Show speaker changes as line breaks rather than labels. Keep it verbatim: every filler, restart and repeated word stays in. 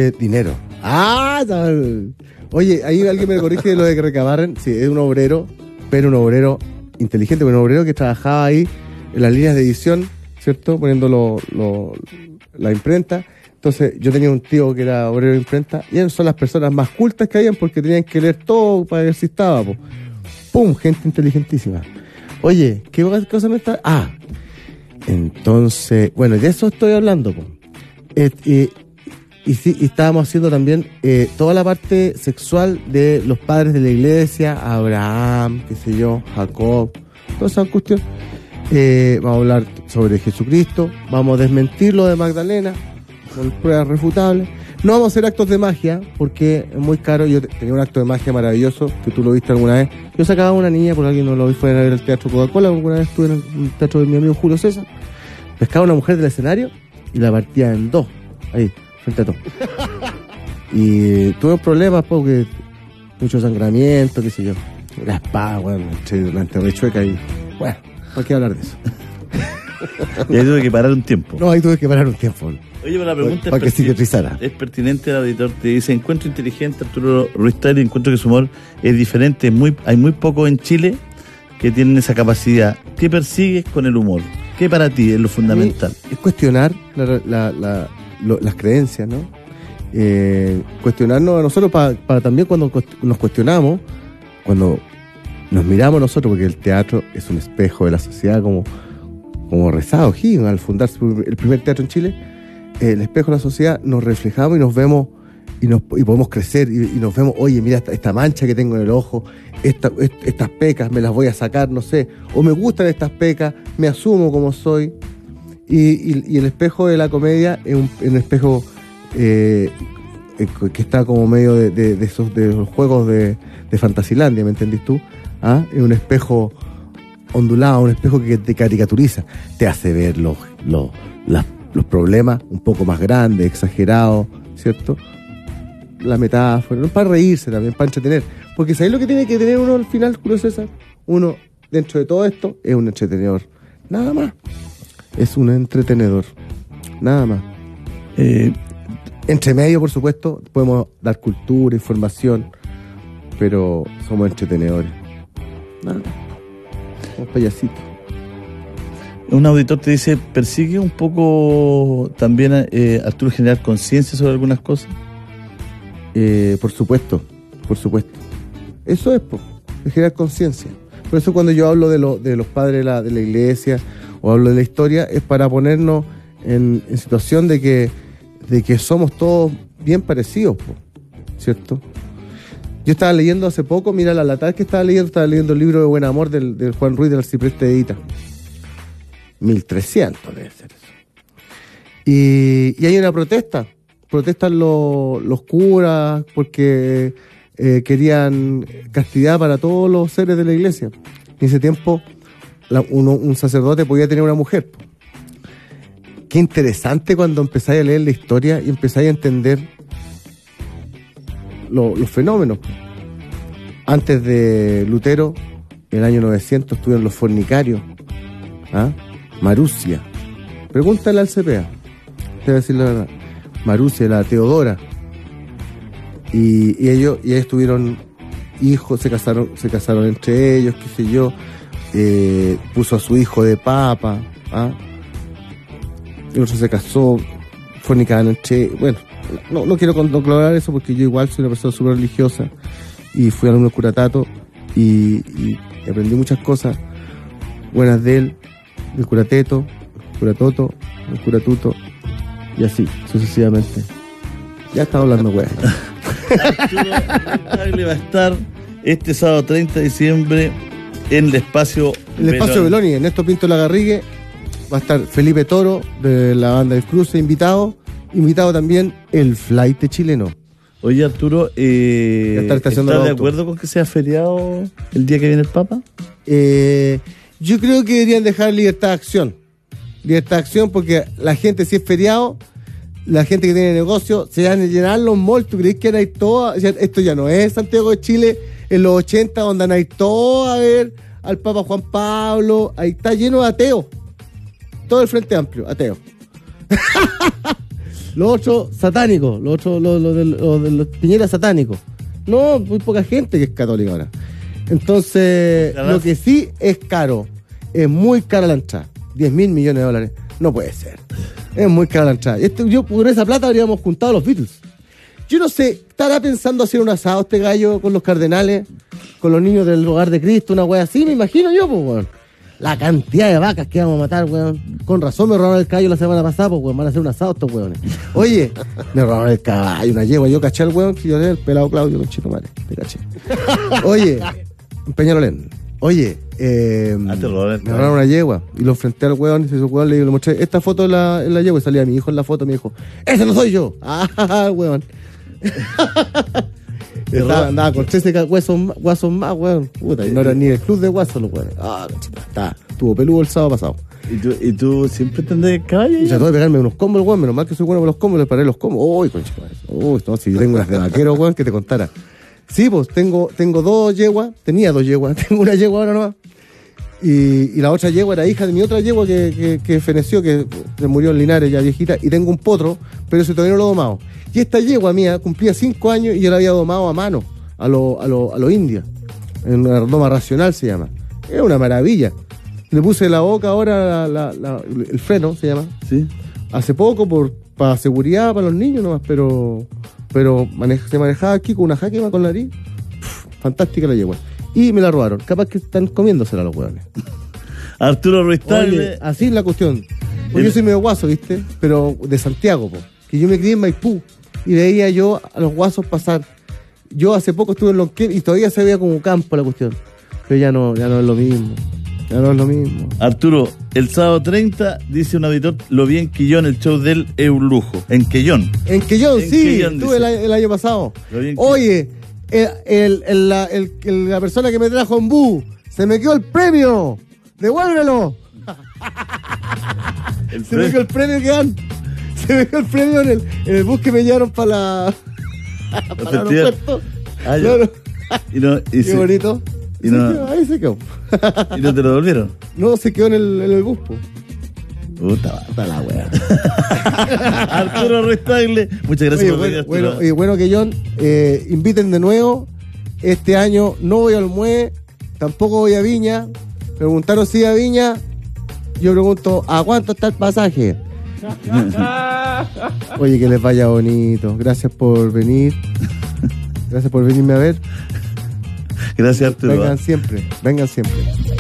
Eh, dinero. Ah, tal. Oye, ahí alguien me corrige de lo de que recabaran. Sí, es un obrero, pero un obrero inteligente, un obrero que trabajaba ahí en las líneas de edición, ¿cierto? Poniendo lo, lo, la imprenta. Entonces, yo tenía un tío que era obrero de imprenta, y ellos son las personas más cultas que habían porque tenían que leer todo para ver si estaba, po. ¡Pum! Gente inteligentísima. Oye, ¿qué cosa me está...? Ah, entonces, bueno, de eso estoy hablando, po. Eh, eh, y sí, y estábamos haciendo también eh, toda la parte sexual de los padres de la iglesia, Abraham, qué sé yo, Jacob, toda esa cuestión. Eh, vamos a hablar sobre Jesucristo, vamos a desmentir lo de Magdalena con pruebas refutables. No vamos a hacer actos de magia porque es muy caro. Yo tenía un acto de magia maravilloso que tú lo viste alguna vez. Yo sacaba a una niña, por alguien no lo vi, fue a ver el teatro Coca-Cola. Alguna vez estuve en el teatro de mi amigo Julio César. Pescaba a una mujer del escenario y la partía en dos, ahí, frente a todo. Y tuve problemas porque mucho sangramiento, qué sé yo. La espada, bueno, la anterrechueca y bueno, ¿para qué hablar de eso?
Y ahí tuve que parar un tiempo.
No, ahí tuve que parar un tiempo.
Oye, pero la pregunta
para
es,
que cicatrizara.
Es pertinente. El auditor te dice: encuentro inteligente Arturo Ruiz Tagle, encuentro que su humor es diferente. Es muy, hay muy pocos en Chile que tienen esa capacidad. ¿Qué persigues con el humor? ¿Qué para ti es lo fundamental?
Es cuestionar la, la, la, lo, las creencias, ¿no? Eh, cuestionarnos a nosotros para pa también cuando nos cuestionamos, cuando nos miramos nosotros, porque el teatro es un espejo de la sociedad, como, como rezado Higgins al fundarse el primer teatro en Chile. El espejo de la sociedad, nos reflejamos y nos vemos y, nos, y podemos crecer y, y nos vemos, oye, mira esta, esta mancha que tengo en el ojo, esta, est, estas pecas me las voy a sacar, no sé, o me gustan estas pecas, me asumo como soy. Y, y, y el espejo de la comedia es un, un espejo eh, que está como medio de, de, de esos de los juegos de, de Fantasilandia, ¿me entendís tú? ¿Ah? Es un espejo ondulado, un espejo que te caricaturiza, te hace ver los, los, las los problemas un poco más grandes, exagerados, ¿cierto? La metáfora, no para reírse también, para entretener. Porque ¿sabéis lo que tiene que tener uno al final, Julio César? Uno, dentro de todo esto, es un entretenedor. Nada más. Es un entretenedor. Nada más. Eh, entre medio, por supuesto, podemos dar cultura, información, pero somos entretenedores. Nada más. Somos payasitos.
Un auditor te dice: ¿persigue un poco también eh, Arturo generar conciencia sobre algunas cosas?
Eh, por supuesto, por supuesto. Eso es, po, es generar conciencia. Por eso cuando yo hablo de, lo, de los padres de la, de la iglesia o hablo de la historia, es para ponernos en, en situación de que, de que somos todos bien parecidos, po, ¿cierto? Yo estaba leyendo hace poco, mira la lata que estaba leyendo, estaba leyendo el libro de Buen Amor del, del Juan Ruiz del Arcipreste de Ita. mil trescientos debe ser eso. Y, y hay una protesta. Protestan los, los curas porque eh, querían castidad para todos los seres de la iglesia. En ese tiempo la, uno, un sacerdote podía tener una mujer. Qué interesante cuando empezáis a leer la historia y empezáis a entender lo, los fenómenos. Antes de Lutero, en el año novecientos, estuvieron los fornicarios. ¿Ah? Marusia. Pregúntale al C P A. Te voy a decir la verdad. Marusia, la Teodora. Y, y ellos y ellos tuvieron hijos, se casaron, se casaron entre ellos, qué sé yo. Eh, puso a su hijo de papa. ¿Ah? El otro se casó, fornicaban entre. Bueno, no, no quiero concluir eso porque yo igual soy una persona súper religiosa y fui alumno del curatato y, y aprendí muchas cosas buenas de él. El curateto, el curatoto, el curatuto, y así, sucesivamente. Ya estaba hablando, güey.
Arturo va a estar este sábado treinta de diciembre en el espacio
El espacio Beloni, Ernesto Pinto Lagarrigue. Va a estar Felipe Toro, de la banda del Cruce, invitado. Invitado también el flight chileno.
Oye, Arturo, eh,
¿estás
de acuerdo con que sea feriado el día que viene el Papa?
Eh... Yo creo que deberían dejar libertad de acción. Libertad de acción porque la gente, si es feriado, la gente que tiene negocio, se van a llenar los malls. ¿Tú crees que van a ir todos? Esto ya no es Santiago de Chile en los ochenta, donde van a ir todos a ver al Papa Juan Pablo. Ahí está lleno de ateos. Todo el Frente Amplio, ateo. Los otros satánicos, los otros, los, los, de, los de los Piñera satánicos. No, muy poca gente que es católica ahora. Entonces, lo que sí es caro, es muy cara la entrada. diez mil millones de dólares. No puede ser. Es muy cara la entrada. Este, yo por esa plata habríamos juntado a los Beatles. Yo no sé, ¿estará pensando hacer un asado este gallo con los cardenales, con los niños del hogar de Cristo, una wea así? Me imagino yo, pues, weón. La cantidad de vacas que vamos a matar, weón. Con razón me robaron el caballo la semana pasada, pues, weón. Van a hacer un asado estos weones. Oye, me robaron el caballo, una yegua. Yo caché al weón que yo era el pelado Claudio, con chito madre. Te caché. Oye, Peñarolén. Oye, eh,
Ah, te robaron el
me
caballo.
robaron una yegua y lo enfrenté al weón y se hizo weón, le, le mostré esta foto en la, en la yegua y salía mi hijo en la foto, me dijo, ¡ese no soy yo! ¡Ah, weón! Estaba, andaba con trece huesos, más- guasos más, weón. Puta, y no era ni el club de guasos los weones. Ah, cachita, está. Estuvo peludo el sábado pasado.
¿Y tú, y tú siempre tendrás el caballo?
Y trató de pegarme unos combos, weón. Menos mal que soy bueno con los combos, le paré los combos. Uy, concha madre. Uy, no, si yo tengo unas de vaquero, weón, que te contara. Sí, pues tengo, tengo dos yeguas, tenía dos yeguas, tengo una yegua ahora nomás. Y, y la otra yegua era hija de mi otra yegua que, que, que feneció, que se murió en Linares ya viejita, y tengo un potro, pero ese todavía no lo he domado. Y esta yegua mía cumplía cinco años y yo la había domado a mano, a los a lo, a lo indios. En una doma racional se llama. Es una maravilla. Le puse la boca ahora, la, la, la, el freno se llama.
Sí.
Hace poco, por para seguridad para los niños nomás, pero pero maneja, se manejaba aquí con una jaquema con la nariz. Pff, fantástica la yegua. Y me la robaron. Capaz que están comiéndosela los hueones.
Arturo Ruiz
Oye,
Tagle.
así es la cuestión. Porque
El-
yo soy medio guaso, ¿viste? Pero de Santiago, po. Que yo me crié en Maipú y veía yo a los guasos pasar. Yo hace poco estuve en Lonquén y todavía se veía como campo la cuestión. Pero ya no, ya no es lo mismo. Ya no es lo mismo.
Arturo, el sábado treinta, dice un auditor, lo vi en Quillón, el show de él es un lujo. En Quillón.
En Quillón,
En
sí,
Quillón,
estuve el,
dice.
a- el año pasado.
Lo vi en
Oye, el, el- el- la, el- el- la persona que me trajo en bus, se me quedó el premio. Devuélvelo.
El
Se me quedó el premio que dan. Se me quedó el premio en el, en el bus que me llevaron para la. para el
festival.
aeropuerto.
Ah, ya.
Claro.
Y no, y
Qué
se-
bonito.
y
Se
no-
quedó, ahí se quedó.
y no te lo devolvieron.
No, se quedó en el, en el bus, po.
Puta,
Está la wea.
Arturo Ruiz Tagle, muchas gracias
Oye,
por
bueno,
venir, Arturo.
bueno, oye, bueno que John, eh, inviten de nuevo. Este año no voy al Mue, tampoco voy a Viña. Preguntaron si iba a Viña. Yo pregunto, ¿a cuánto está el pasaje? Oye, que les vaya bonito. Gracias por venir. Gracias por venirme a ver.
Gracias, Arturo.
Vengan siempre, vengan siempre.